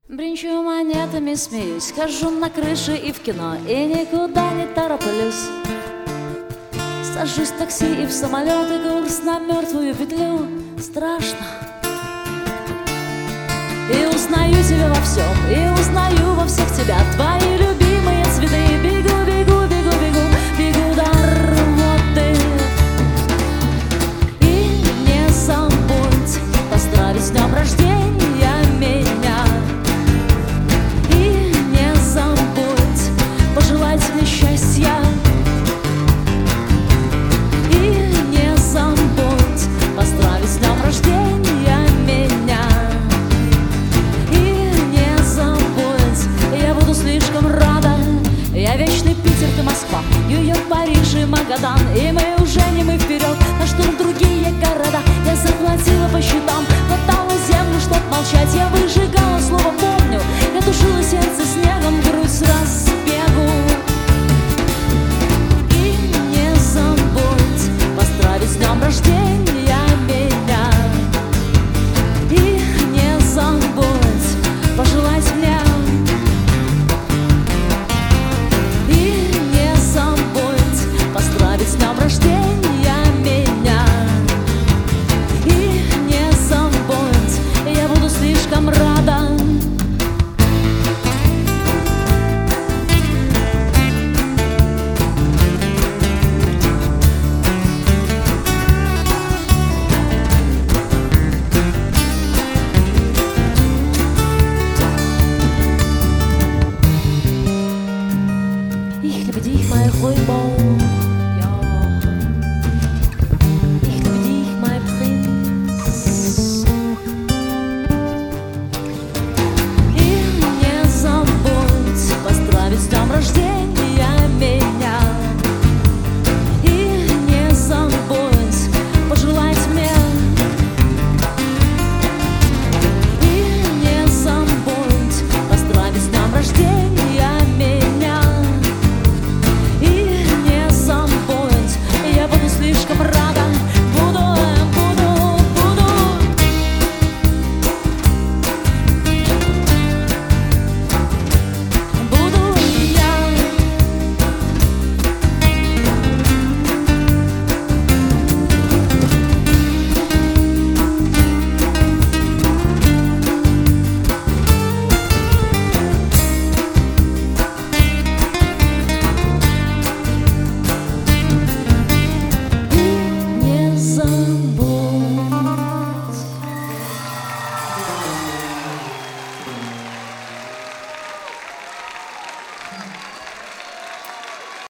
Бринчу монетами, смеюсь, хожу на крыше и в кино, и никуда не тороплюсь. Сажусь в такси и в самолет, и курс на мертвую петлю. Страшно. И узнаю тебя во всем, и узнаю во всех тебя. Твои любимые цветы. Бегу, бегу, бегу, бегу, бегу до рвоты. И не забудь поздравить с днем рождения меня. И не забудь пожелать мне счастья. И не забудь поздравить с днем рождения меня. И не забудь, я буду слишком рада. Я вечный Питер, ты Москва, Нью-Йорк, Париж и Магадан. И мы уже не мы вперед, на штурм другие города. Я заплатила по счетам, хватала землю, чтоб молчать. Я